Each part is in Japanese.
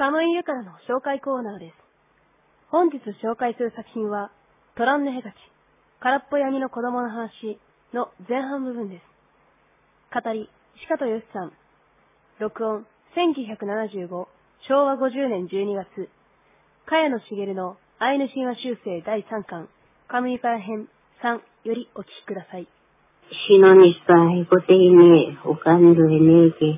亀井由からの紹介コーナーです。本日紹介する作品は、トランネヘタチ、空っぽヤギの子供の話の前半部分です。語り、石方よしさん。録音、1975、昭和50年12月。茅野茂のアイヌ神話修正第3巻、亀井から編3よりお聞きください。 シノニスパヘコテイネ、オカンドエネケ、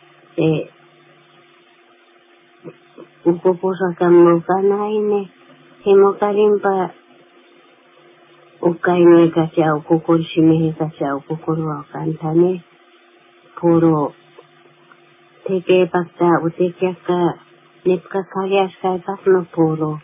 ウコポサカムカナイネ、ヘモカリンパ、オカイネカチャオココルシメヘカチャオココルワカンタネ、ポロ、テケパクタ、ウテキャカ、ネプカカリアスカイパスのポロ、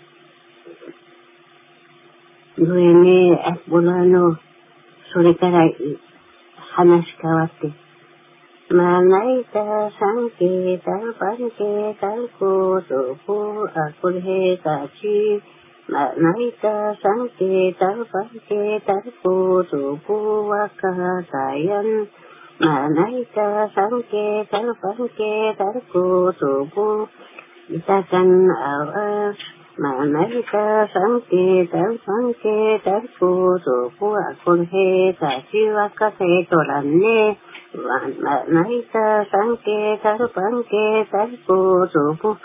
ドエネ、アスボラノ、それから話変わって。マナイタサンケタルパンケタルコトコアコルヘタチ。マナイタサンケタルパンケタルコトコワカタヤン。マナイタサンケタルパンケタルコトコイタカンアワ。マナイタサンケタルパンケタルコトコアコルヘタチワカセトランネ。マナイタサンケタルパンケタルコトコ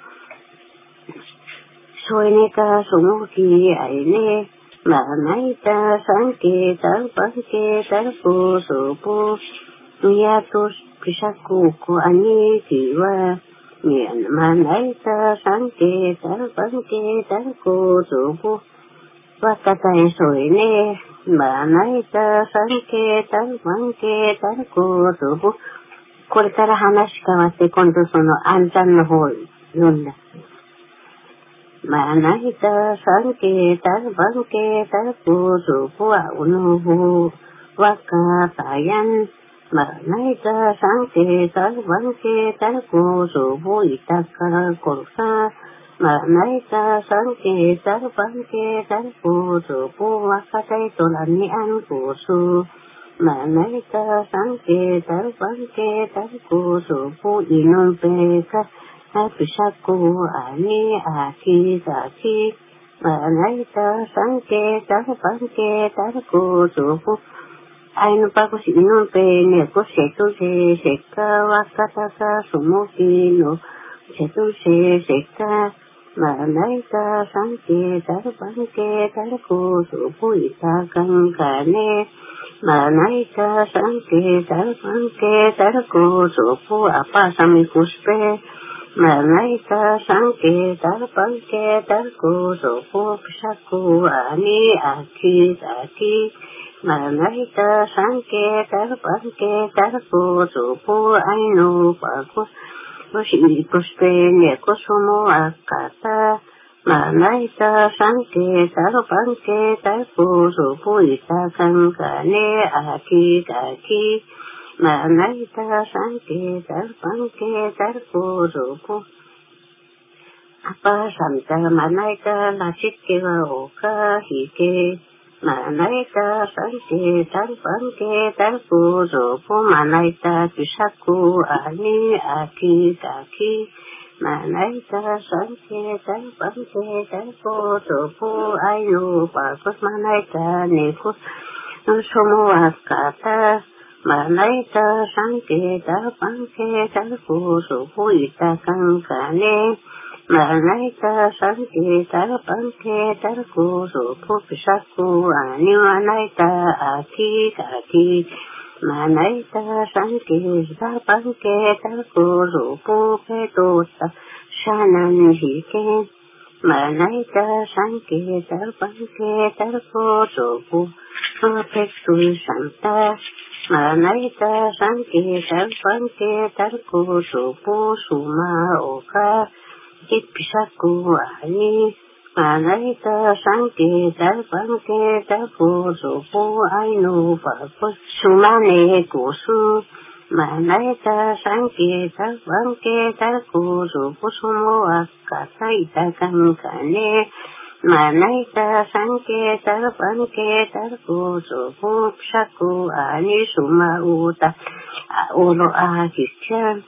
ソエネカソモキアイネ。マナイタサンケタルパンケタルコトコミヤトスピシャココアニキワ。マナイタサンケタルパンケタルコトコワカタエソエネ。マナイタサンケタルパンケタルコトコこれから話変わって今度そのアンちゃんの方読んだ。マナイタサンケタルパンケタルコトコワウノホワカタヤン。マナイタサンケタルパンケタルコトコイタカコルサ。マナイタサンケタルパンケタルコトコワカタイトラニアンコソ。マナイタサンケタルパンケタルコトコイノンペカアピシャコアニアキザキ。マナイタサンケタルパンケタルコトコアイヌパコシイノンペネコセトセセカワカタカソモキノセトセセカ。マナイタサンケタルパンケタルコトコイタカンカネ。マナイタサンケタルパンケタルコトコアパサミコスペ。マナイタサンケタルパンケタルコトコピシャコアニアキザキ。マナイタサンケタルパンケタルコトコアイノパコもしコスペネコソモアカタ。マナイタサンケタルパンケタルコトコイタカンカネアキガキ。マナイタサンケタルパンケタルコトコアパサンタマナイタラチケワオカヒケ。マナイタサンケタルパンケタルコトコマナイタピシャコアニアキガキ。マナイタサンケタルパンケタルコトコアイノパコスマナイタネコソモアカタ。マナイタサンケタルパンケタルコトコイタカンカネ。マナイタサンケタルパンケタルコトコピシャコアニマナイタアキガキ。マナイタサンケタルパンケタルコトコペトタシャナンヒケ。マナイタサンケタルパンケタルコトコペトイサンタ。マナイタサンケタルパンケタルコトコスマオカ。ピシャコアニ。マナイタサンケタルパンケタルコトコアイノパコスマネコス。マナイタサンケタルパンケタルコトコソモアカタイタカンカネ。マナイタサンケタルパンケタルコトコピシャコアニスマウタオロアキチャン。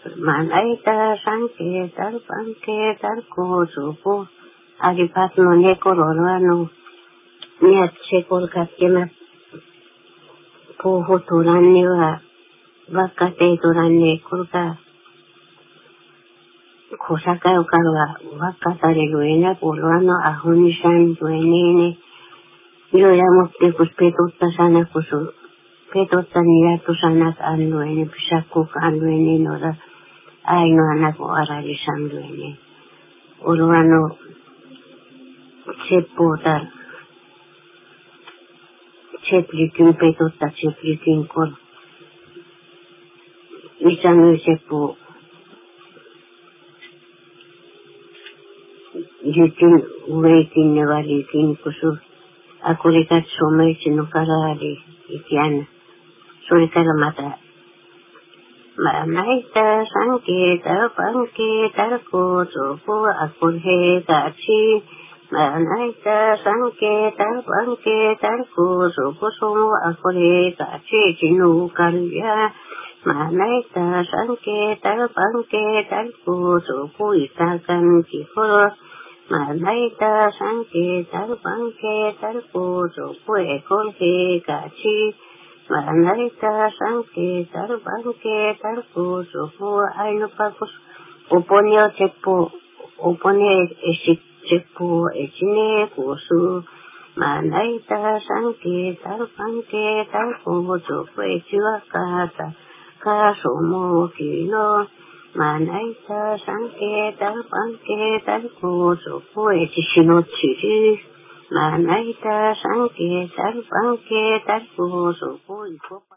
Manaita Sanketar Panketar Kosupo Aripat no Nekorano Niat Sekor Katkema Poho Turaniwa Wakate Turane Kurka Kosaka Ukarwa Wakatare Luena Poluano Ahunishan Duenene Yoyamote Kuspetutta Sana Kusu Petutta Niatu Sanak Anduene Pisakuk Anduene Nora Aino anak arari sanduene. Uruano ceputar. Ceplikin petota ceplikin kol. Misanu cepu. Jutin ureikin nevalikin kusu. Akurikat somai sinukarari ikian. Surikara mata. Manaita Sanketa Panketa Kosopo Akurhe Tachi Manaita Sanketa Panketa Kosopo Somo Akurhe Tachi Chinu Karya Manaita Sanketa Panketa Kosopo Itakan Kiforo Manaita Sanketa Panketa Kosopo Ekurhe Tachi Manaita Sanketa Panketa Kosopo Ainupakus Uponio Cepu Upone Cepu Echine Kosu Manaita Sanketa Panketa Kosopo Echiwakata Kasomo Kino Manaita Sanketa Panketa Kosopo Echishinochiri Manaita Sanketa Panketa Kosopo Ikopa。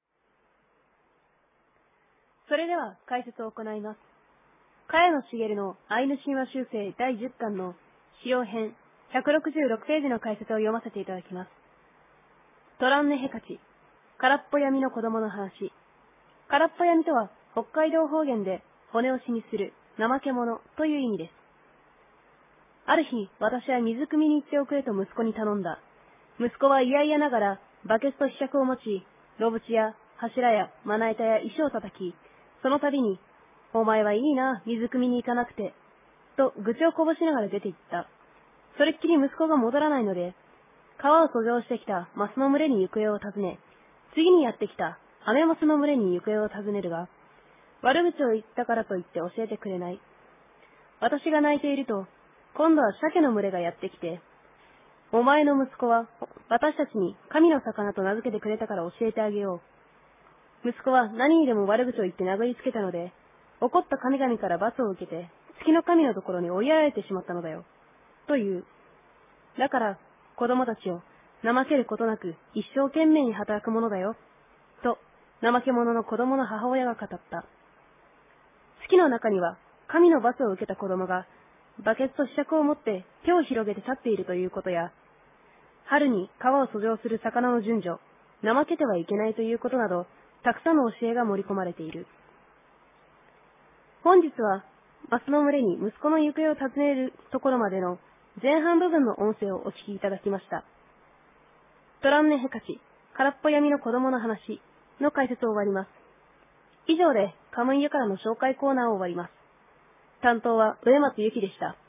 それでは解説を行います。茅野茂のアイヌ神話修正第10巻の使用編166ページの解説を読ませていただきます。トランネヘカチ、空っぽ闇の子供の話。空っぽ闇とは北海道方言で骨を死にする、怠け者という意味です。ある日、私は水汲みに行っておくれと息子に頼んだ。息子は嫌々ながらバケツとひしゃくを持ち、ロブチや柱やまな板や石を叩き、その度に、お前はいいな、水汲みに行かなくて、と愚痴をこぼしながら出て行った。それっきり息子が戻らないので、川を遡上してきたマスの群れに行方を尋ね、次にやってきたアメマスの群れに行方を尋ねるが、悪口を言ったからといって教えてくれない。私が泣いていると、今度は鮭の群れがやってきて、お前の息子は私たちに神の魚と名付けてくれたから教えてあげよう。息子は何にでも悪口を言って殴りつけたので、怒った神々から罰を受けて、月の神のところに追いやられてしまったのだよ。という。だから、子供たちを怠けることなく一生懸命に働くものだよ。と、怠け者の子供の母親が語った。月の中には、神の罰を受けた子供が、バケツとひしゃくを持って手を広げて立っているということや、春に川を遡上する魚の順序、怠けてはいけないということなど、たくさんの教えが盛り込まれている。本日は、マスの群れに息子の行方を尋ねるところまでの前半部分の音声をお聞きいただきました。トランネヘカチ、空っぽ闇の子供の話の解説を終わります。以上で、カムイユからの紹介コーナーを終わります。担当は上松ゆきでした。